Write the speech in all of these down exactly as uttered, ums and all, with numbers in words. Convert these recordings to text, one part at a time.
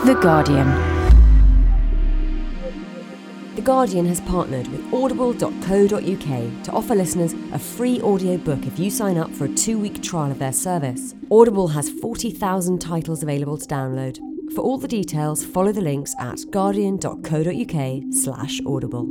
The Guardian. The Guardian has partnered with audible dot co dot uk to offer listeners a free audiobook if you sign up for a two-week trial of their service. Audible has forty thousand titles available to download. For all the details, follow the links at guardian dot co dot uk slash audible.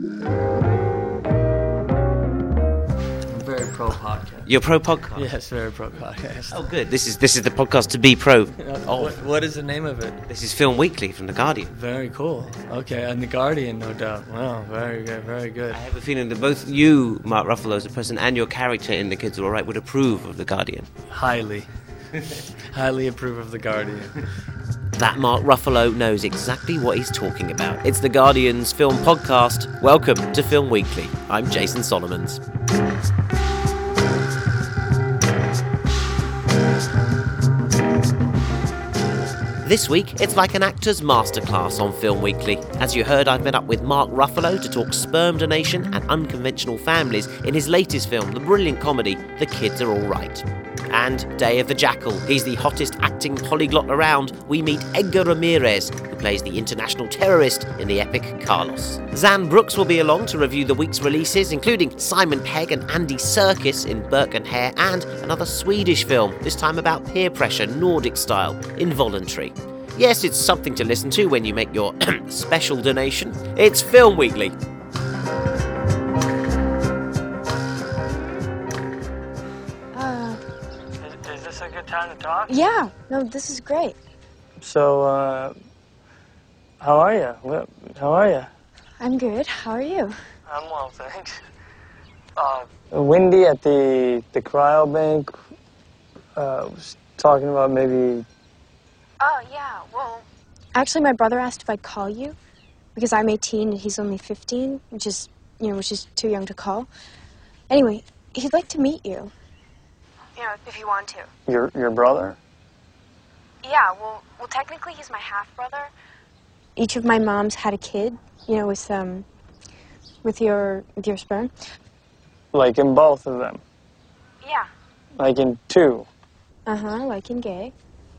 Very pro podcast. You're pro podcast? Yes, very pro podcast. Oh, good. This is this is the podcast to be pro. Oh. What, what is the name of it? This is Film Weekly from The Guardian. Very cool. Okay, and The Guardian, no doubt. Wow, very good, very good. I have a feeling that both you, Mark Ruffalo, as a person, and your character in The Kids Are All Right would approve of The Guardian. Highly. Highly approve of The Guardian. That Mark Ruffalo knows exactly what he's talking about. It's The Guardian's film podcast. Welcome to Film Weekly. I'm Jason Solomons. This week, it's like an actor's masterclass on Film Weekly. As you heard, I've met up with Mark Ruffalo to talk sperm donation and unconventional families in his latest film, the brilliant comedy, The Kids Are All Right. And Day of the Jackal. He's the hottest acting polyglot around. We meet Edgar Ramirez, who plays the international terrorist in the epic Carlos. Zan Brooks will be along to review the week's releases, including Simon Pegg and Andy Serkis in Burke and Hare, and another Swedish film, this time about peer pressure, Nordic style, Involuntary. Yes, it's something to listen to when you make your special donation. It's Film Weekly. Time to talk? Yeah, no, this is great. So, uh, how are you? How are you? I'm good. How are you? I'm well, thanks. Uh, Wendy at the the cryobank uh, was talking about maybe. Oh yeah, well. Actually, my brother asked if I'd call you because I'm eighteen and he's only fifteen, which is you know which is too young to call. Anyway, he'd like to meet you. You know, if you want to. Your your brother? Yeah, well, well, technically he's my half-brother. Each of my moms had a kid, you know, with um, with your with your sperm. Like in both of them? Yeah. Like in two? Uh-huh, like in gay.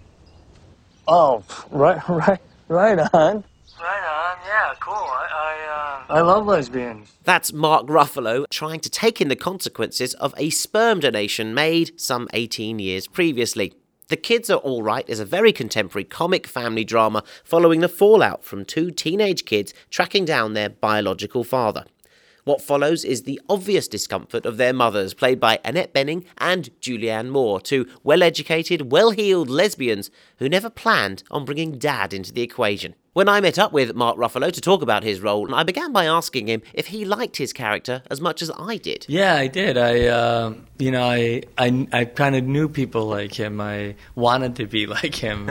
Oh, right, right, right on. Right on, yeah, cool. I, I, uh, I love lesbians. That's Mark Ruffalo trying to take in the consequences of a sperm donation made some eighteen years previously. The Kids Are All Right is a very contemporary comic family drama following the fallout from two teenage kids tracking down their biological father. What follows is the obvious discomfort of their mothers, played by Annette Bening and Julianne Moore, two well-educated, well-heeled lesbians who never planned on bringing Dad into the equation. When I met up with Mark Ruffalo to talk about his role, I began by asking him if he liked his character as much as I did. Yeah, I did. I, uh, you know, I, I, I kind of knew people like him. I wanted to be like him.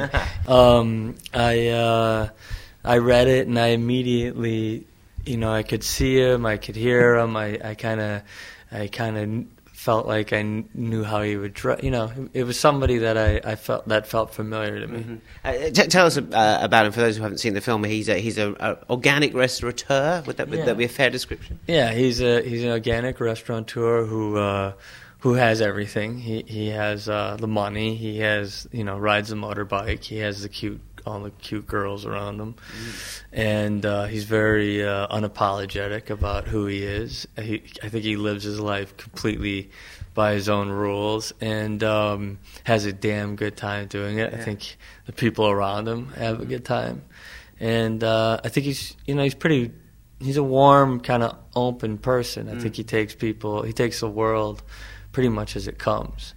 um, I, uh, I read it and I immediately, you know, I could see him, I could hear him. I, I kind of, I kind of felt like I knew how he would, dr- you know, it was somebody that I, I felt that felt familiar to me. Mm-hmm. Uh, t- tell us uh, about him for those who haven't seen the film. He's a, he's a, a organic restaurateur. Would that, would Yeah. that be a fair description? Yeah, he's a he's an organic restaurateur who uh, who has everything. He he has uh, the money. He has you know rides a motorbike. He has the cute all the cute girls around him, mm. and uh, he's very uh, unapologetic about who he is. He, I think he lives his life completely by his own rules, and um, has a damn good time doing it. Yeah. I think the people around him have a good time, and uh, I think he's you know he's pretty. He's a warm, kind of open person. I mm. think he takes people. He takes the world pretty much as it comes.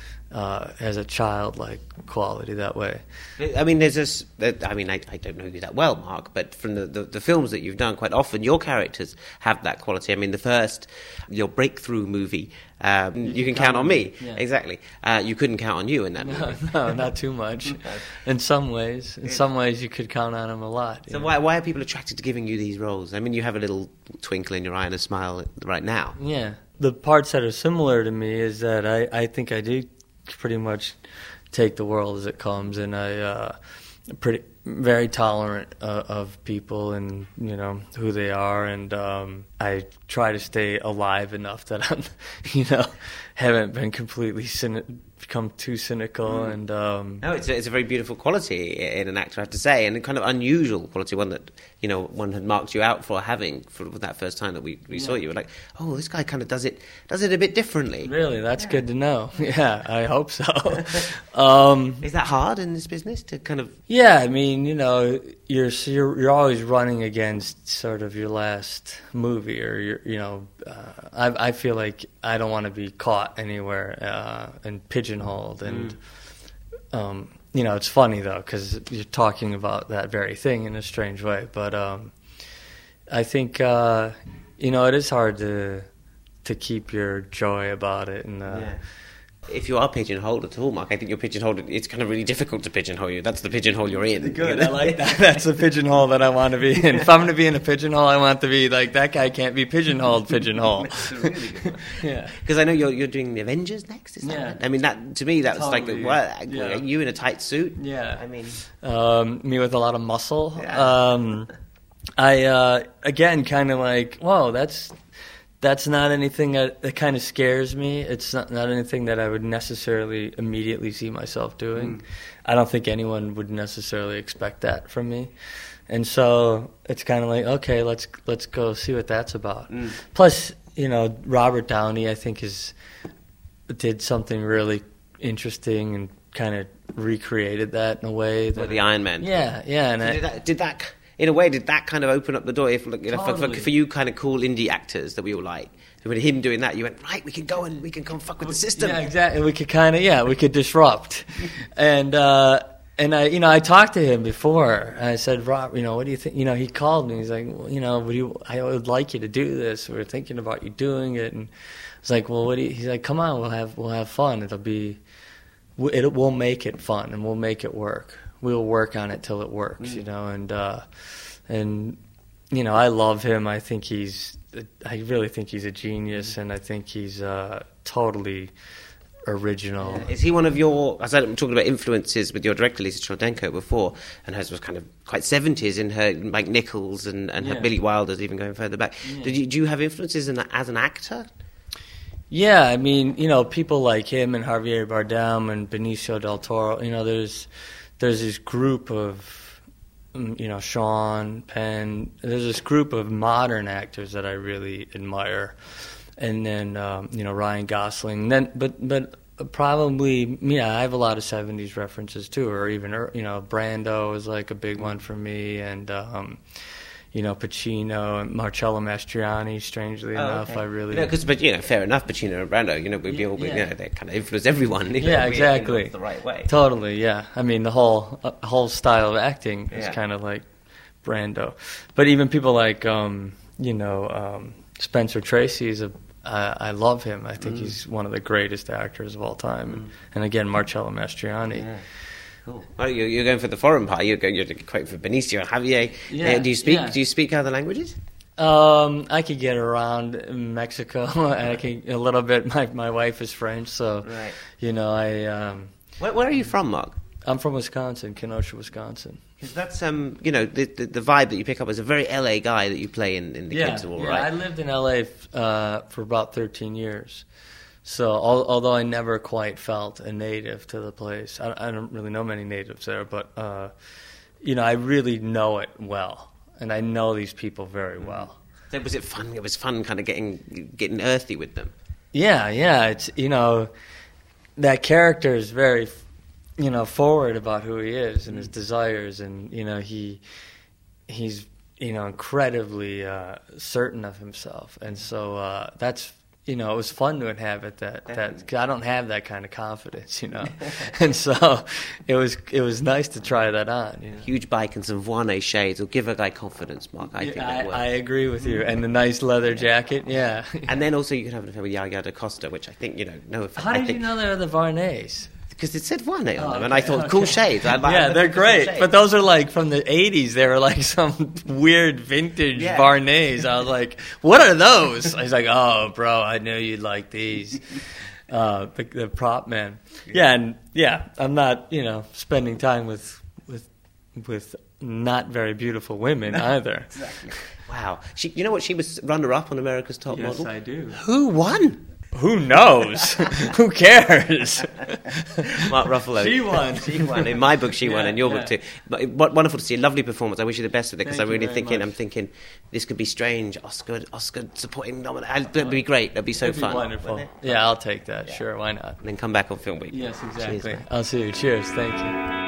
Uh, as a childlike quality that way. I mean, there's this. I mean, I, I don't know you that well, Mark, but from the, the, the films that you've done, quite often your characters have that quality. I mean, the first, your breakthrough movie, um, you, you can count, count on me. Yeah. Exactly. Uh, you couldn't count on you in that no, movie. No, not too much. In some ways, in some ways, you could count on him a lot. So why why are people attracted to giving you these roles? I mean, you have a little twinkle in your eye and a smile right now. Yeah. The parts that are similar to me is that I, I think I do pretty much take the world as it comes, and I uh pretty very tolerant uh, of people and you know who they are, and um I try to stay alive enough that I'm you know haven't been completely sin- become too cynical. Mm. And um, no, it's a, it's a very beautiful quality in an actor, I have to say, and a kind of unusual quality, one that, you know, one had marked you out for having for that first time that we, we yeah. saw you. We're like, oh, this guy kind of does it does it a bit differently. Really, that's yeah. good to know. Yeah, I hope so. um, Is that hard in this business to kind of? Yeah, I mean, you know, you're you're you're always running against sort of your last movie, or your, you know, uh, I I feel like I don't want to be caught anywhere uh, and pigeonholed, and mm. um, you know, it's funny though because you're talking about that very thing in a strange way, but um, I think uh, you know, it is hard to to keep your joy about it, and. Uh, yeah. If you are pigeonholed at all, Mark, I think you're pigeonholed. It's kind of really difficult to pigeonhole you. That's the pigeonhole you're in. Good, you know? I like that. That's the pigeonhole that I want to be in. If I'm going to be in a pigeonhole, I want to be like, that guy can't be pigeonholed, pigeonhole. That's a really good one. Yeah. Because I know you're you're doing the Avengers next, is that yeah. right? I mean, that to me, that's totally. like, what, yeah. you in a tight suit? Yeah. I mean... Um, me with a lot of muscle. Yeah. Um, I, uh, again, kind of like, whoa, that's... That's not anything that, that kind of scares me. It's not, not anything that I would necessarily immediately see myself doing. Mm. I don't think anyone would necessarily expect that from me. And so it's kind of like, okay, let's let's go see what that's about. Mm. Plus, you know, Robert Downey, I think, is did something really interesting and kind of recreated that in a way. That, well, the Iron Man. Yeah, yeah. And so I, did that... Did that in a way, did that kind of open up the door? If you know, totally. for, for you, kind of cool indie actors that we all like, with him doing that, you went, right, we can go and we can come fuck with the system. Yeah, exactly. We could kind of, yeah, we could disrupt. and uh, and I, you know, I talked to him before. And I said, Rob, you know, what do you think? You know, he called me. He's like, well, you know, would you? I would like you to do this. We were thinking about you doing it, and I was like, well, what do you? He's like, come on, we'll have we'll have fun. It'll be, it we'll make it fun, and we'll make it work. We'll work on it till it works, mm. you know, and. Uh, And, you know, I love him. I think he's, I really think he's a genius, and I think he's uh, totally original. Yeah. Is he one of your, as I'm talking about influences with your director, Lisa Cholodenko, before, and hers was kind of quite seventies in her, Mike Nichols and, and yeah. her Billy Wilder's even going further back. Yeah. Did you, do you have influences in that as an actor? Yeah, I mean, you know, people like him and Javier Bardem and Benicio del Toro, you know, there's there's this group of, you know, Sean Penn. There's this group of modern actors that I really admire, and then um, you know, Ryan Gosling. And then, but but probably, yeah, I have a lot of seventies references too, or even you know, Brando is like a big one for me, and um, you know, Pacino and Marcello Mastroianni. Strangely oh, enough, okay. I really, you know, because but you know, fair enough, Pacino and Brando. You know, we yeah, yeah. you know, they kind of influence everyone. You know, yeah, exactly. You know, the right way. Totally, yeah. I mean, the whole uh, whole style of acting is yeah. kind of like Brando, but even people like um, you know, um, Spencer Tracy is a. I, I love him. I think mm. he's one of the greatest actors of all time, and, mm. and again, Marcello Mastroianni. Yeah. Cool. Oh, you're, you're going for the foreign part. You're going. You're quite for Benicio, Javier. Yeah. Uh, do you speak? Yeah. Do you speak other languages? Um, I could get around Mexico, and I can a little bit. My my wife is French, so right. you know I. Um, where, where are you from, Mark? I'm from Wisconsin, Kenosha, Wisconsin. Because that's um, you know, the, the the vibe that you pick up is a very L A guy that you play in, in the yeah, Kids of All, yeah, right? I lived in L A uh, for about thirteen years. So, al- although I never quite felt a native to the place, I, I don't really know many natives there, but, uh, you know, I really know it well, and I know these people very well. So was it fun? It was fun kind of getting getting earthy with them. Yeah, yeah, it's, you know, that character is very, you know, forward about who he is and his desires, and, you know, he he's, you know, incredibly uh, certain of himself, and so uh, that's, you know, it was fun to inhabit that. That cause I don't have that kind of confidence, you know, and so it was it was nice to try that on. You know? Huge bike and some Vuarnet shades will give a guy confidence, Mark. I yeah, think I, that I agree with you, and the nice leather jacket, yeah. And then also you could have an affair with Yaya da Costa, which I think you know. No, if, how I did think, you know they were the Varnays? Because it said Vuarnet on oh, them, okay, and I thought okay. cool shades. I'd like, yeah, I'd they're great, but those are like from the eighties. They were like some weird vintage yeah. Varnays. I was like, "What are those?" I was like, "Oh, bro, I knew you'd like these." Uh, the, the prop man, yeah, and yeah, I'm not, you know, spending time with with with not very beautiful women either. Exactly. Wow, she, you know what? She was runner-up on America's Top yes, Model. Yes, I do. Who won? Who knows? Who cares? Mark Ruffalo. She won. She won. In my book, she yeah, won. In your yeah. book too. But what wonderful to see. A lovely performance. I wish you the best with it because I'm Thank you really very thinking. much. I'm thinking this could be strange. Oscar, Oscar supporting nomination. That'd be great. That'd be so It'd be fun. wonderful. Yeah, I'll take that. Sure, why not? And then come back on Film Week. Yes, exactly. Cheers. I'll see you. Cheers. Thank you.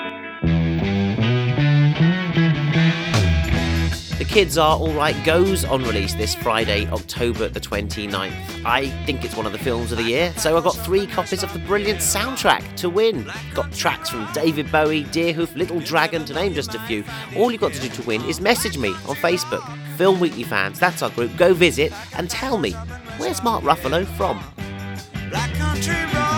The Kids Are Alright goes on release this Friday, October the twenty-ninth. I think it's one of the films of the year, so I got three copies of the brilliant soundtrack to win. Got tracks from David Bowie, Deerhoof, Little Dragon, to name just a few. All you've got to do to win is message me on Facebook. Film Weekly fans, that's our group. Go visit and tell me, where's Mark Ruffalo from? Black country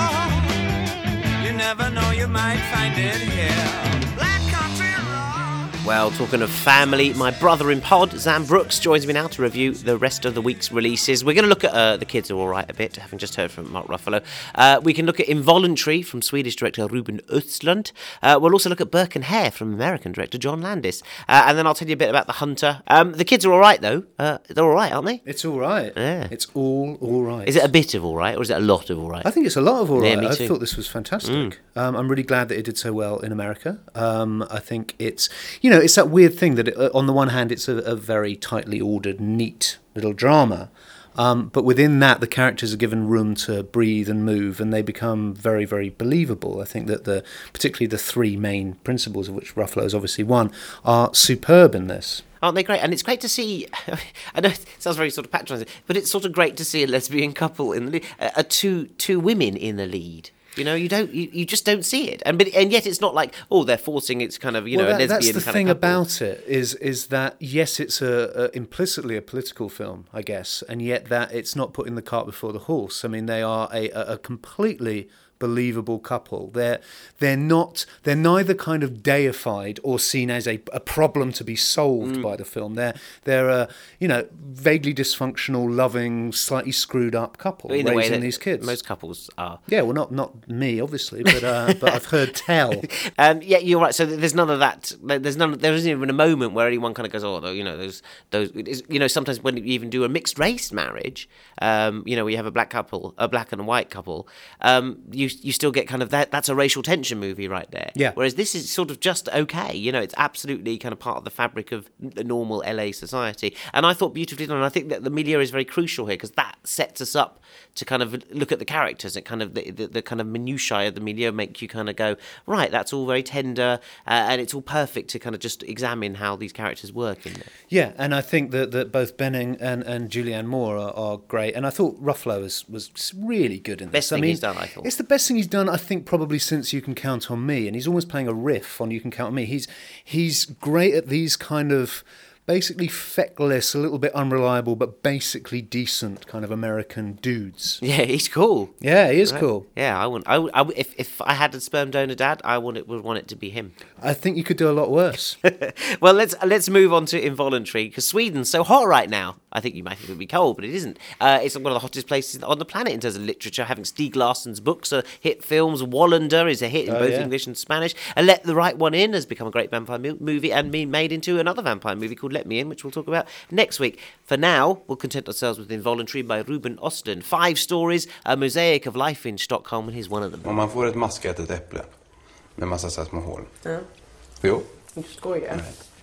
road, you never know, you might find it here. Black country road. Well, talking of family, my brother in pod, Zam Brooks, joins me now to review the rest of the week's releases. We're going to look at uh, The Kids Are Alright a bit, having just heard from Mark Ruffalo. Uh, we can look at Involuntary from Swedish director Ruben Östlund. Uh, we'll also look at Burke and Hare from American director John Landis. Uh, and then I'll tell you a bit about The Hunter. Um, the Kids Are Alright, though. Uh, they're alright, aren't they? It's all right. Yeah. It's all all right. Is it a bit of alright, or is it a lot of alright? I think it's a lot of all Yeah, right. me I too. thought this was fantastic. Mm. Um, I'm really glad that it did so well in America. Um, I think it's, you know, it's that weird thing that it, uh, on the one hand, it's a, a very tightly ordered, neat little drama. Um, but within that, the characters are given room to breathe and move, and they become very, very believable. I think that the particularly the three main principles, of which Ruffalo is obviously one, are superb in this. Aren't they great? And it's great to see, I know it sounds very sort of patronising, but it's sort of great to see a lesbian couple in the lead, uh, uh, two, two women in the lead. You know, you don't, you, you just don't see it, and but and yet it's not like, oh, they're forcing it's kind of, you well, know, that, a lesbian that's the kind thing of couple. about it is is that yes, it's a, a implicitly a political film, I guess, and yet that it's not putting the cart before the horse. I mean, they are a, a, a completely believable couple. They're they're not they're neither kind of deified or seen as a, a problem to be solved Mm. by the film. They're they're a you know vaguely dysfunctional, loving, slightly screwed up couple In the way raising that these kids. most couples are. Yeah, well, not not me obviously, but uh, but I've heard tell. Um, yeah, you're right. So there's none of that. There's none. There isn't even a moment where anyone kind of goes, "Oh, you know, those, those." It's, you know, sometimes when you even do a mixed race marriage, um, you know, we have a black couple, a black and a white couple. Um, you you still get kind of that. That's a racial tension movie right there. Yeah. Whereas this is sort of just okay. You know, it's absolutely kind of part of the fabric of the normal L A society. And I thought beautifully done. And I think that the milieu is very crucial here because that sets us up to kind of look at the characters. It kind of the, the, the kind of minutiae of the milieu make you kind of go, right, that's all very tender, uh, and it's all perfect to kind of just examine how these characters work in there. Yeah, and I think that, that both Benning and, and Julianne Moore are, are great, and I thought Ruffalo was, was really good in this. Best I thing mean, he's done, I thought. It's the best thing he's done, I think, probably since You Can Count on Me, and he's almost playing a riff on You Can Count on Me. He's he's great at these kind of basically feckless, a little bit unreliable, but basically decent kind of American dudes. Yeah, he's cool. Yeah, he is Right? cool. Yeah, I want. I, would- I would- if if I had a sperm donor dad, I want it would want it to be him. I think you could do a lot worse. Well, let's let's move on to Involuntary because Sweden's so hot right now. I think you might think it would be cold, but it isn't. Uh, it's one of the hottest places on the planet in terms of literature. Having Stieg Larsson's books are hit films. Wallander is a hit in Oh, both yeah. English and Spanish. And Let the Right One In has become a great vampire mo- movie and been made into another vampire movie called Let Me In, which we'll talk about next week. For now, we'll content ourselves with Involuntary by Ruben Östlund. Five stories, a mosaic of life in Stockholm, and here's one of them. Om man får ett maskätet äpple med massa så här små hål. Ja. Jo. Du skojar.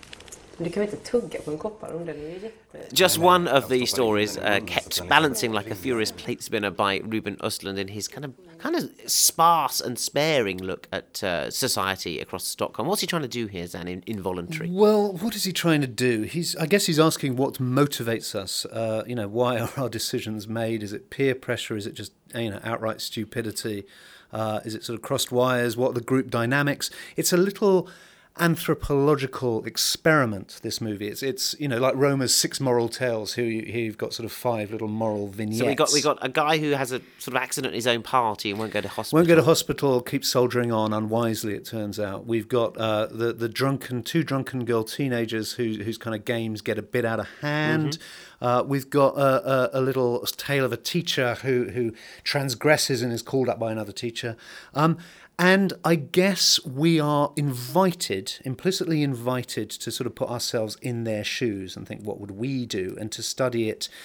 Men du kan väl inte tugga på en kopparugn? Den är ju jätte... Just one of the stories uh, kept balancing like a furious plate spinner by Ruben Östlund in his kind of kind of sparse and sparing look at uh, society across Stockholm. What's he trying to do here, Zan, in Involuntary? Well, what is he trying to do? He's, I guess he's asking what motivates us. Uh, you know, why are our decisions made? Is it peer pressure? Is it just, you know, outright stupidity? Uh, is it sort of crossed wires? What are the group dynamics? It's a little anthropological experiment, this movie. It's, it's you know, like Romer's Six Moral Tales. Here, you, here you've got sort of five little moral vignettes. So we got we got a guy who has a sort of accident in his own party and won't go to hospital. Won't go to hospital, keeps soldiering on unwisely, it turns out. We've got uh, the, the drunken, two drunken girl teenagers who, whose kind of games get a bit out of hand. Mm-hmm. Uh, we've got a, a, a little tale of a teacher who, who transgresses and is called up by another teacher. Um, and I guess we are invited, implicitly invited, to sort of put ourselves in their shoes and think, what would we do? And to study it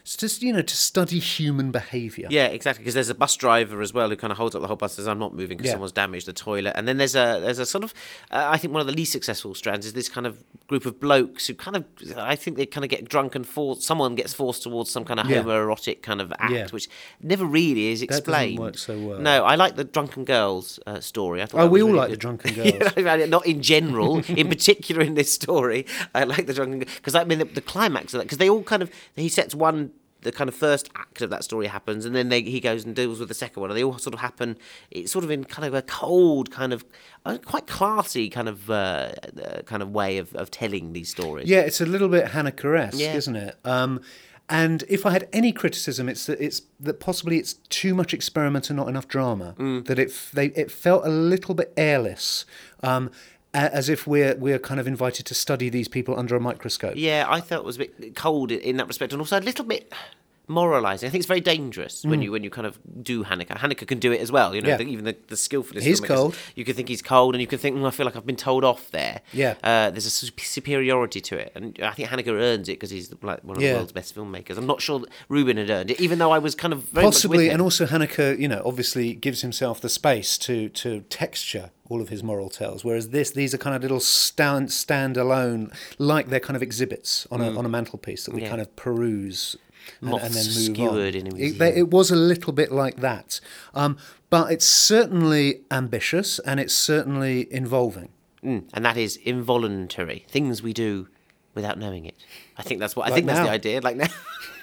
It's just, you know, to study human behaviour. Yeah, exactly. Because there's a bus driver as well who kind of holds up the whole bus and says, "I'm not moving because Yeah. someone's damaged the toilet." And then there's a there's a sort of, uh, I think one of the least successful strands is this kind of group of blokes who kind of, I think they kind of get drunk and force, someone gets forced towards some kind of Yeah. homoerotic kind of act, Yeah. which never really is That doesn't explained. work so well. No, I like the drunken girls uh, story. I thought Oh, that we was all really like the good. drunken girls. Yeah, not in general, in particular in this story. I like the drunken because I mean the, the climax of that, because they all kind of, he sets one, the kind of first act of that story happens, and then they, he goes and deals with the second one, and they all sort of happen. It's sort of in kind of a cold, kind of uh, quite classy kind of uh, uh, kind of way of, of telling these stories. Yeah, it's a little bit Haneke-esque, Yeah. isn't it? Um, and if I had any criticism, it's that it's that possibly it's too much experiment and not enough drama. Mm. That it f- they it felt a little bit airless, um, a- as if we're we're kind of invited to study these people under a microscope. Yeah, I felt it was a bit cold in, in that respect, and also a little bit moralising. I think it's very dangerous when you when you kind of do Haneke. Haneke can do it as well, you know, Yeah. the, even the, the skillfulness. He's filmmakers, cold. You can think he's cold, and you can think, mm, I feel like I've been told off there. Yeah. Uh, there's a su- superiority to it, and I think Haneke earns it because he's like one of Yeah. the world's best filmmakers. I'm not sure that Rubin had earned it, even though I was kind of very Possibly, much with him. and also Haneke, you know, obviously gives himself the space to to texture all of his moral tales, whereas this, these are kind of little stand stand-alone, like they're kind of exhibits on a on a mantelpiece that we Yeah. kind of peruse. And, Moths and then move skewered on. in a It, museum. they- it was a little bit like that, um, but it's certainly ambitious and it's certainly involving. Mm, and that is involuntary things we do without knowing it. I think that's what I Like think that's now. the idea. Like now.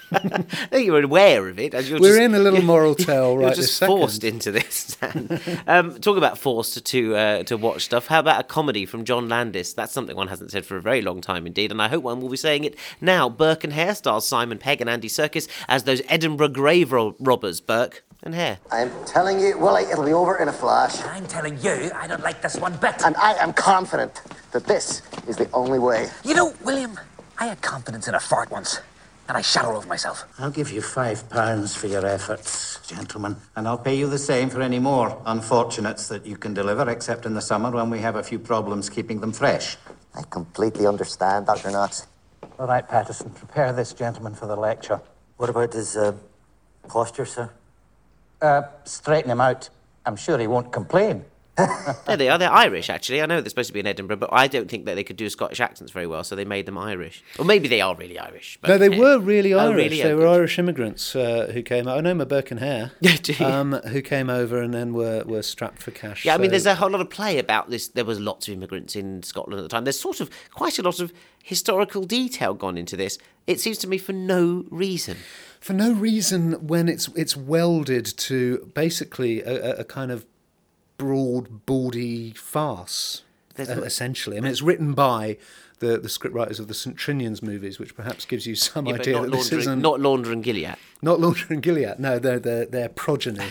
I think you're aware of it. As you're We're just, in a little moral tale you're right just this second. forced into this. Dan. um, talk about forced to uh, to watch stuff. How about a comedy from John Landis? That's something one hasn't said for a very long time indeed, and I hope one will be saying it now. Burke and Hare stars Simon Pegg and Andy Serkis as those Edinburgh grave ro- robbers. Burke and Hare. I'm telling you, Willie, it'll be over in a flash. I'm telling you, I don't like this one bit. And I am confident that this is the only way. You know, William, I had confidence in a fart once, and I shot all over myself. I'll give you five pounds for your efforts, gentlemen. And I'll pay you the same for any more unfortunates that you can deliver, except in the summer when we have a few problems keeping them fresh. I completely understand, Doctor Knotts. All right, Patterson, prepare this gentleman for the lecture. What about his uh, posture, sir? Uh, straighten him out. I'm sure he won't complain. There they are. They're Irish, actually. I know they're supposed to be in Edinburgh, but I don't think that they could do Scottish accents very well, so they made them Irish. Or maybe they are really Irish. But No, they yeah. were really Oh, Irish. really? They Oh, were good. Irish immigrants uh, who came. I know my Burke and Hare, Do you? um, who came over and then were, were strapped for cash. Yeah, I mean, so- there's a whole lot of play about this. There was lots of immigrants in Scotland at the time. There's sort of quite a lot of historical detail gone into this. It seems to me for no reason. for no reason when it's it's welded to basically a, a- a kind of broad, bawdy farce, There's uh, no- essentially. I mean, it's written by the, the scriptwriters of the Saint Trinian's movies, which perhaps gives you some Yeah, but idea not that this Launder, isn't... not Launder and Gilead. Not Launder and Gilead. No, they're, they're, they're progeny.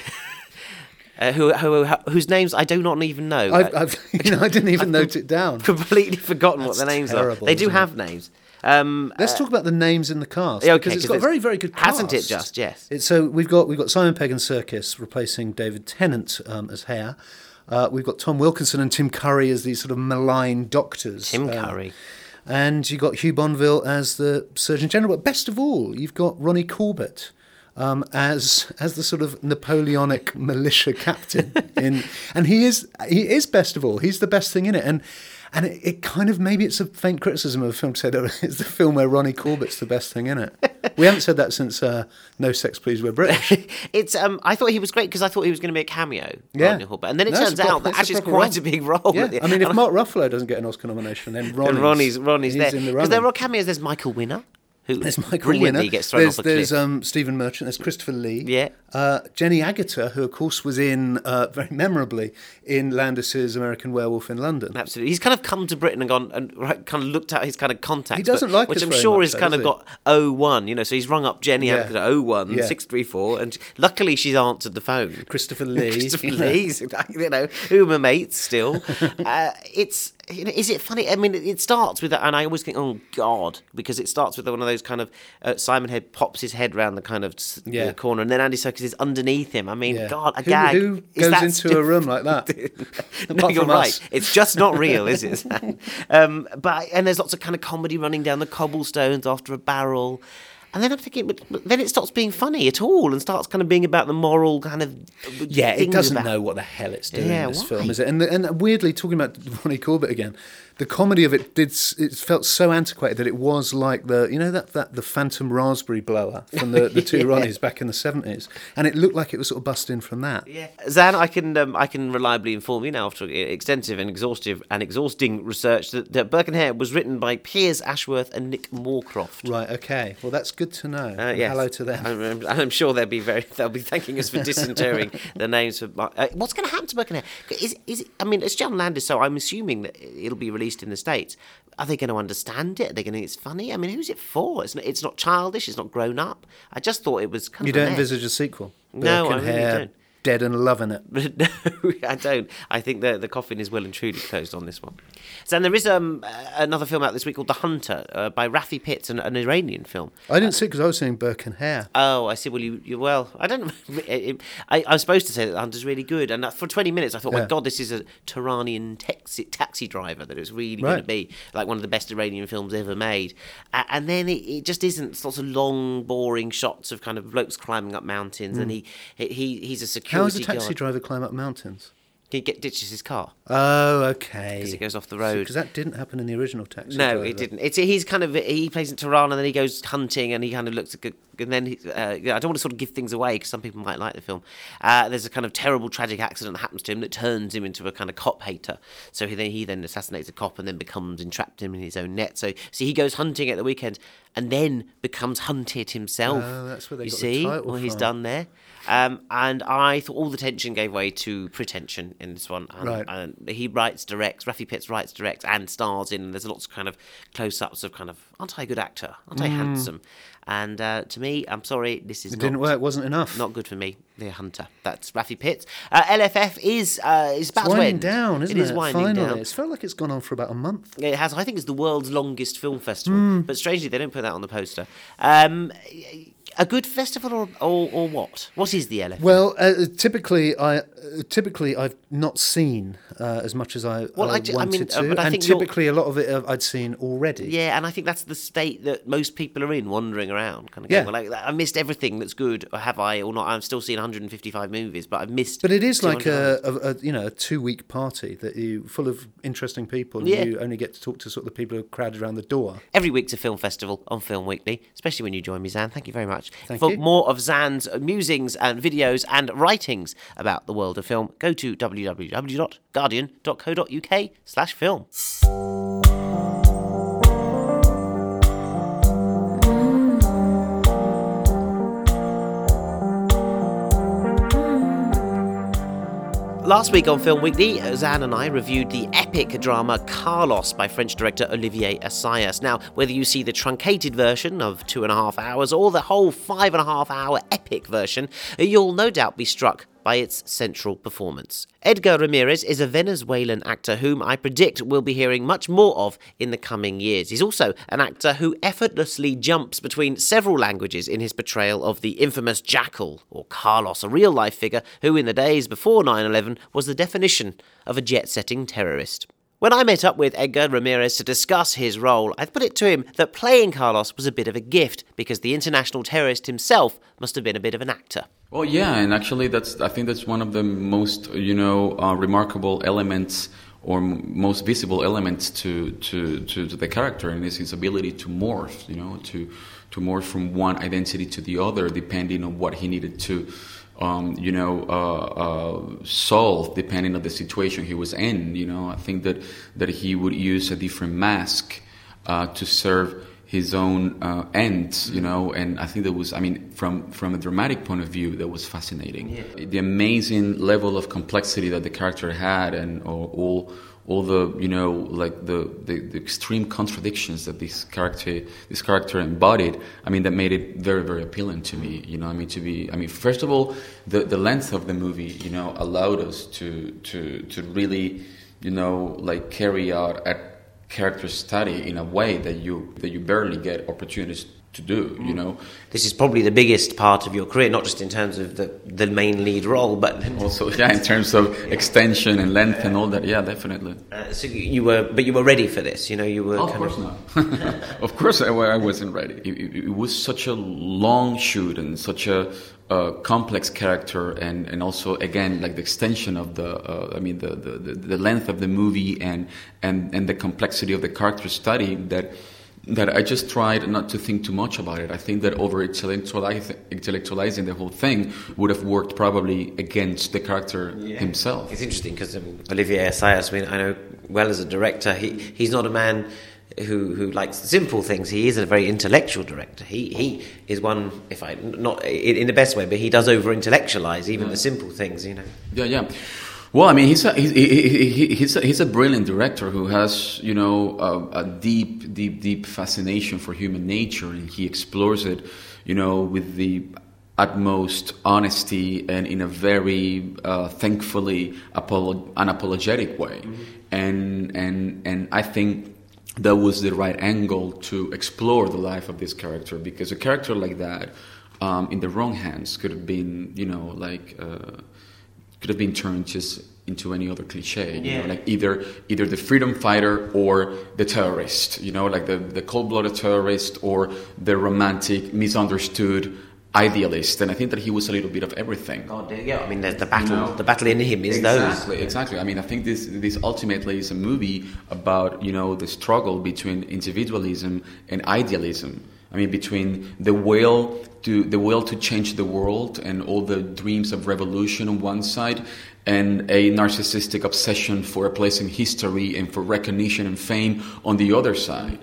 Uh, who, who, who, whose names I do not even know. I've, Uh, I've, you know, I didn't even note it down. completely forgotten what That's the names terrible, are. They do isn't it? have names. Um, Let's talk about the names in the cast, yeah, okay, because it's 'cause got a there's- very, very good cast. hasn't it just? Yes. It's, so we've got we've got Simon Pegg and Serkis replacing David Tennant um, as Hare. Uh, we've got Tom Wilkinson and Tim Curry as these sort of malign doctors. Tim Uh, Curry. And you've got Hugh Bonneville as the Surgeon General. But best of all, you've got Ronnie Corbett um, as as the sort of Napoleonic militia captain. in, and he is he is best of all. He's the best thing in it. And and it, it kind of, maybe it's a faint criticism of a film to say that it's the film where Ronnie Corbett's the best thing in it. We haven't said that since uh, No Sex Please We're British. It's um. I thought he was great because I thought he was going to be a cameo. Yeah. Ronnie Corbett. And then it No, it's turns a pro- out that it's a actually it's proper quite role. a big role. Yeah, I mean, if And- Mark Ruffalo doesn't get an Oscar nomination, then Ronnie's, and Ronnie's Ronnie's he's there in the because there running. are cameos. There's Michael Winner, who There's Michael brilliantly Winner. gets thrown there's off a cliff. there's um, Stephen Merchant. There's Christopher Lee. Yeah. Uh, Jenny Agutter, who of course was in uh, very memorably in Landis's American Werewolf in London. Absolutely, he's kind of come to Britain and gone and right, kind of looked at his kind of contacts. He doesn't but, like which us I'm very sure much, is though, kind does of he? got oh one. You know, so he's rung up Jenny Yeah. Agutter oh one Yeah. six three four, and luckily she's answered the phone. Christopher Lee. Christopher you know. Lee, you know, who are my mates still. uh, it's you know, is it funny? I mean, it, it starts with that, and I always think, oh God, because it starts with one of those kind of uh, Simon Head pops his head round the kind of s- Yeah. the corner, and then Andy Serkis is underneath him. I mean, Yeah. God, a Who- gag. who Is goes that into still- a room like that? no, Apart you're from right. us. It's just not real, is it? Sam? um, but and there's lots of kind of comedy running down the cobblestones after a barrel. And then I'm thinking, but, but then it stops being funny at all and starts kind of being about the moral kind of yeah. It doesn't about... know what the hell it's doing yeah, in this why? film, is it? And and weirdly, talking about Ronnie Corbett again, the comedy of it did it felt so antiquated that it was like the you know that, that the Phantom Raspberry Blower from the, the two yeah. Ronnies back in the seventies, and it looked like it was sort of busting from that. Yeah, Zan, I can um, I can reliably inform you now after extensive and exhaustive and exhausting research that, that Burke and Hare was written by Piers Ashworth and Nick Moorcroft. Right. Okay. Well, that's good to know. Uh, yes. Hello to them. I'm, I'm sure they'll be very. They'll be thanking us for disinterring the names of. Uh, what's going to happen to Burke and Hare? Is is it, I mean, it's John Landis, so I'm assuming that it'll be released in the States. Are they going to understand it? Are they going to think it's funny? I mean, who's it for? It's not, it's not childish. It's not grown up. I just thought it was kind you of. You don't envisage a sequel? No, Burke I and really Hare, don't. Dead and loving it. No, I don't. I think the the coffin is well and truly closed on this one. So and there is um another film out this week called The Hunter uh, by Rafi Pitts, an, an Iranian film. I didn't uh, see it because I was seeing Burke and Hare. Oh, I see. Well, you, you well, I don't. I, I was supposed to say that The Hunter's really good, and for twenty minutes I thought, yeah. my God, this is a Turanian taxi taxi driver that it was really right. going to be like one of the best Iranian films ever made, uh, and then it, it just isn't. Lots of long, boring shots of kind of blokes climbing up mountains, mm. and he he he's a security. How does a taxi guard. driver climb up mountains? He get, ditches his car. Oh, okay. Because it goes off the road. Because that didn't happen in the original Taxi No, Driver. it didn't. It's he's kind of he plays in Tehran and then he goes hunting and he kind of looks at and then he, uh, I don't want to sort of give things away because some people might like the film. Uh, there's a kind of terrible tragic accident that happens to him that turns him into a kind of cop hater. So he then he then assassinates a cop and then becomes entrapped him in his own net. So see, he goes hunting at the weekend and then becomes hunted himself. Oh, that's where they you got see the title what from. he's done there. Um, and I thought all the tension gave way to pretension in this one. And, right. and he writes, directs, Rafi Pitts writes, directs, and stars in. And there's lots of kind of close-ups of kind of, aren't I a good actor? Aren't I mm. handsome? And uh, to me, I'm sorry, this is it not... It didn't work, wasn't enough. Not good for me, The Hunter. That's Rafi Pitts. Uh, L F F is, uh, is about it's to winding end. down, isn't it? It is winding Finally. down. It's felt like it's gone on for about a month. It has. I think it's the world's longest film festival. Mm. But strangely, they don't put that on the poster. Um... A good festival, or, or or what? What is the L F F? Well, uh, typically, I uh, typically I've not seen uh, as much as I, well, I, I ju- wanted I mean, to, uh, but I and think typically a lot of it uh, I'd seen already. Yeah, and I think that's the state that most people are in, wandering around, kind of going, yeah. well, like, I missed everything that's good, or have I, or not? I'm still seeing one hundred fifty-five movies, but I've missed. But it is like a, a, a you know a two week party that you full of interesting people. And yeah. You only get to talk to sort of the people who are crowded around the door. Every week's a film festival on Film Weekly, especially when you join me, Zan. Thank you very much. Thank For you. more of Zan's musings and videos and writings about the world of film, go to w w w dot guardian dot co dot u k slash film. Last week on Film Weekly, Zan and I reviewed the epic drama Carlos by French director Olivier Assayas. Now, whether you see the truncated version of two and a half hours or the whole five and a half hour epic version, you'll no doubt be struck by its central performance. Edgar Ramirez is a Venezuelan actor whom I predict we'll be hearing much more of in the coming years. He's also an actor who effortlessly jumps between several languages in his portrayal of the infamous Jackal, or Carlos, a real-life figure who in the days before nine eleven was the definition of a jet-setting terrorist. When I met up with Edgar Ramirez to discuss his role, I put it to him that playing Carlos was a bit of a gift because the international terrorist himself must have been a bit of an actor. Well, yeah, and actually, that's I think that's one of the most you know uh, remarkable elements or m- most visible elements to, to, to, to the character, and is his ability to morph, you know, to to morph from one identity to the other, depending on what he needed to. Um, you know, uh, uh, solve depending on the situation he was in. You know, I think that, that he would use a different mask uh, to serve his own uh, ends. You know, and I think that was, I mean, from from a dramatic point of view, that was fascinating. Yeah. The amazing level of complexity that the character had, and or, all all the you know like the, the, the extreme contradictions that this character this character embodied. I mean, that made it very very appealing to me. You know, I mean to be. I mean, first of all, the the length of the movie, you know, allowed us to to to really, you know, like carry out a character study in a way that you that you barely get opportunities to do, you know. This is probably the biggest part of your career, not just in terms of the, the main lead role, but also, yeah, in terms of extension and length and all that, yeah, definitely. Uh, so you were, but you were ready for this, you know, you were oh, kind of course of... not. Of course I, I wasn't ready. It, it, it was such a long shoot and such a uh, complex character, and, and also, again, like the extension of the, uh, I mean, the, the, the length of the movie and, and, and the complexity of the character study that that I just tried not to think too much about it. I think that over intellectualizing the whole thing would have worked probably against the character yeah. himself. It's interesting because um, Olivier Assayas, I mean, I know well as a director, he he's not a man who who likes simple things. He is a very intellectual director. He he is one, if I not in, in the best way, but he does over intellectualize even yeah. the simple things, you know. Yeah, yeah. Well, I mean, he's a, he's, he, he's, a, he's a brilliant director who has, you know, a, a deep, deep, deep fascination for human nature, and he explores it, you know, with the utmost honesty and in a very, uh, thankfully, apolo- unapologetic way. Mm-hmm. And and and I think that was the right angle to explore the life of this character, because a character like that, um, in the wrong hands, could have been, you know, like. Uh, could have been turned just into any other cliche, you yeah. know, like either either the freedom fighter or the terrorist, you know, like the, the cold-blooded terrorist or the romantic, misunderstood idealist. And I think that he was a little bit of everything. God, yeah, I mean, the, the battle, you know? the battle in him is exactly, those. Exactly, exactly. I mean, I think this this ultimately is a movie about, you know, the struggle between individualism and idealism. I mean, between the will to the will to change the world and all the dreams of revolution on one side, and a narcissistic obsession for a place in history and for recognition and fame on the other side.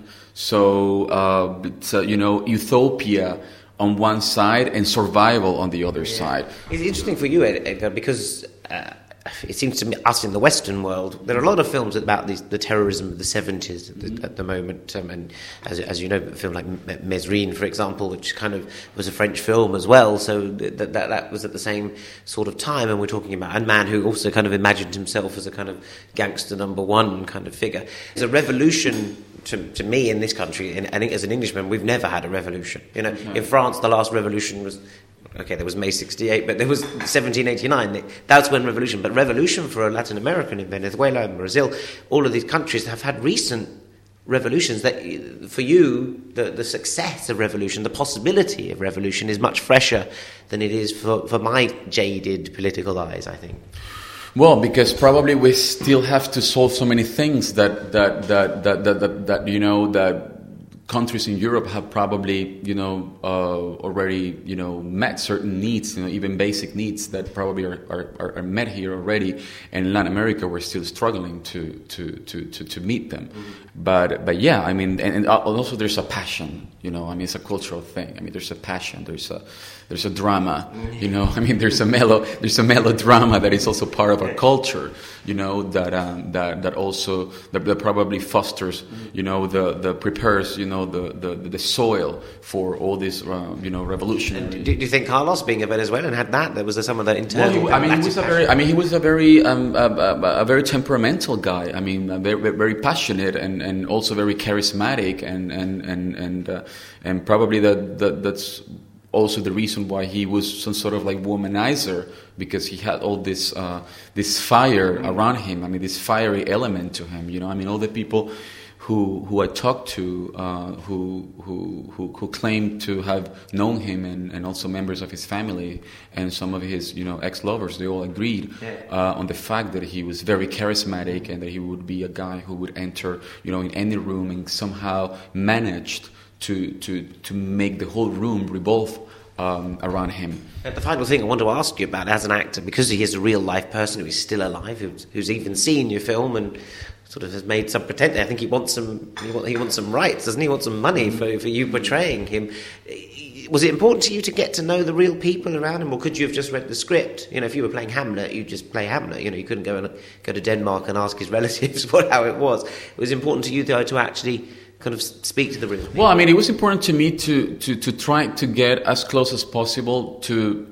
So, uh, it's, uh, you know, utopia on one side and survival on the other yeah. side. It's interesting for you, Edgar, because uh, it seems to me, us in the Western world, there are a lot of films about the, the terrorism of the seventies at the, mm-hmm. at the moment. Um, and as, as you know, a film like Mesrine, for example, which kind of was a French film as well. So that, that, that was at the same sort of time. And we're talking about a man who also kind of imagined himself as a kind of gangster number one kind of figure. It's a revolution. To, to me in this country, and I think as an Englishman, we've never had a revolution. You know, no. In France, the last revolution was, okay, there was May sixty-eight, but there was seventeen eighty-nine. That's when revolution. But revolution for a Latin American in Venezuela and Brazil, all of these countries have had recent revolutions. That for you, the, the success of revolution, the possibility of revolution is much fresher than it is for, for my jaded political eyes, I think. Well, because probably we still have to solve so many things that that that that that, that, that you know that countries in Europe have probably you know uh, already you know met certain needs, you know, even basic needs that probably are, are, are met here already. And in Latin America, we're still struggling to to to to, to meet them. Mm-hmm. But but yeah, I mean, and, and also there's a passion. You know, I mean, it's a cultural thing. I mean, there's a passion. There's a there's a drama. You know, I mean, there's a melo there's a melodrama that is also part of our culture. You know, that um, that that also that, that probably fosters. You know, the the prepares. You know, the the, the soil for all this. Uh, you know, revolutionary. And do, do you think Carlos, being a Venezuelan, had that? There was there some of that internal. Well, he, I mean, he was a very. I mean, he was a very um, a, a, a very temperamental guy. I mean, very very passionate and, and also very charismatic and and and and. Uh, And probably that, that that's also the reason why he was some sort of like womanizer, because he had all this uh, this fire around him. I mean, this fiery element to him. You know, I mean, all the people who who I talked to, uh, who who who who claimed to have known him, and, and also members of his family and some of his you know ex-lovers, they all agreed uh, on the fact that he was very charismatic and that he would be a guy who would enter you know in any room and somehow managed to to to make the whole room revolve um, around him. And the final thing I want to ask you about, as an actor, because he is a real life person who is still alive, who's, who's even seen your film and sort of has made some pretense. I think he wants some he, want, he wants some rights, doesn't he? He wants some money for for you portraying him. Was it important to you to get to know the real people around him, or could you have just read the script? You know, if you were playing Hamlet, you just play Hamlet. You know, you couldn't go and go to Denmark and ask his relatives what how it was. It was important to you, though, to actually kind of speak to the real people. Well, I mean, it was important to me to, to, to try to get as close as possible to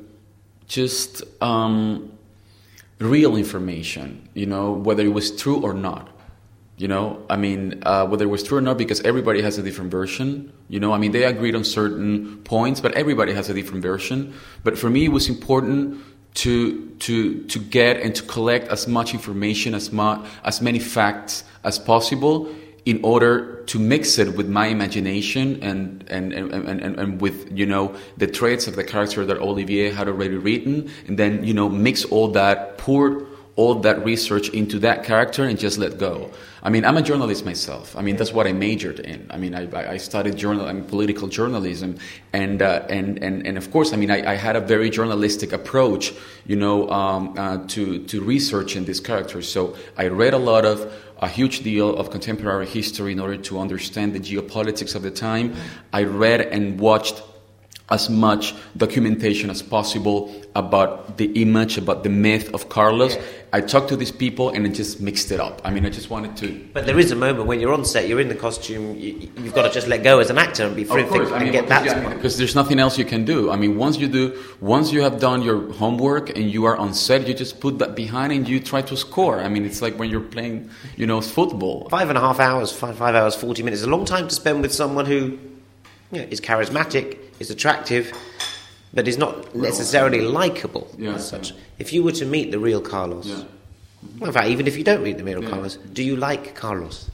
just um, real information, you know, whether it was true or not. You know, I mean, uh, whether it was true or not, because everybody has a different version. You know, I mean, they agreed on certain points, but everybody has a different version. But for me, it was important to to to get and to collect as much information, as much as many facts as possible, in order to mix it with my imagination and and, and, and, and with, you know, the traits of the character that Olivier had already written, and then, you know, mix all that, pour all that research into that character and just let go. I mean, I'm a journalist myself. I mean, that's what I majored in. I mean, I, I studied journal, I mean, political journalism, and uh, and and and of course, I mean, I, I had a very journalistic approach, you know, um, uh, to to researching these characters. So I read a lot of a huge deal of contemporary history in order to understand the geopolitics of the time. I read and watched as much documentation as possible about the image, about the myth of Carlos. Yeah. I talked to these people and I just mixed it up. I mean, I just wanted to... But there is a moment when you're on set, you're in the costume, you, you've got to just let go as an actor and be free of course, and I mean, get that. Yeah, because there's nothing else you can do. I mean, once you do, once you have done your homework and you are on set, you just put that behind and you try to score. I mean, it's like when you're playing, you know, football. Five and a half hours, five, five hours, forty minutes, is a long time to spend with someone who, you know, is charismatic, is attractive, but is not necessarily likable yeah, as such. Yeah. If you were to meet the real Carlos, yeah. well, in fact, even if you don't meet the real yeah. Carlos, do you like Carlos?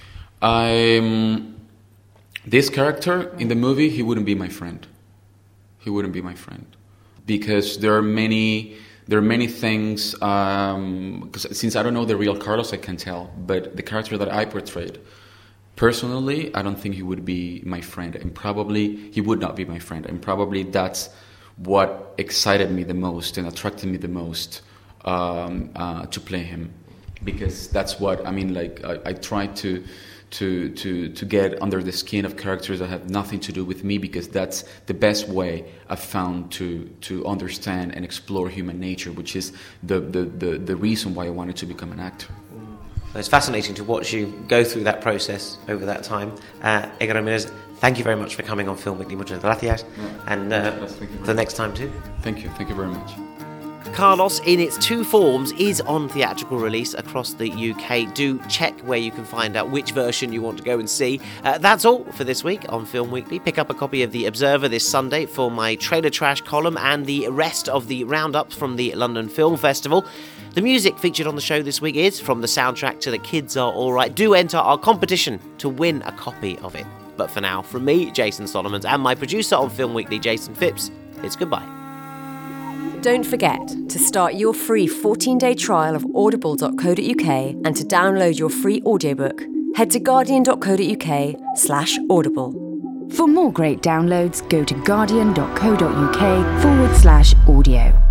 I'm this character in the movie. He wouldn't be my friend. He wouldn't be my friend because there are many. There are many things. Um, cause since I don't know the real Carlos, I can tell. But the character that I portrayed. Personally, I don't think he would be my friend, and probably he would not be my friend, and probably that's what excited me the most and attracted me the most um, uh, to play him, because that's what I mean. Like I, I try to to to to get under the skin of characters that have nothing to do with me, because that's the best way I've found to to understand and explore human nature, which is the the the, the reason why I wanted to become an actor. It's fascinating to watch you go through that process over that time. Uh, Edgar Ramirez, thank you very much for coming on Film Weekly. Muchas gracias. Yeah. And uh, the next time too. Thank you. Thank you very much. Carlos, in its two forms, is on theatrical release across the U K. Do check where you can find out which version you want to go and see. Uh, that's all for this week on Film Weekly. Pick up a copy of The Observer this Sunday for my Trailer Trash column and the rest of the roundups from the London Film Festival. The music featured on the show this week is from the soundtrack to The Kids Are Alright. Do enter our competition to win a copy of it. But for now, from me, Jason Solomons, and my producer on Film Weekly, Jason Phipps, it's goodbye. Don't forget to start your free fourteen-day trial of audible dot co dot uk and to download your free audiobook. Head to guardian dot co dot uk slash audible. For more great downloads, go to guardian dot co dot uk forward slash audio.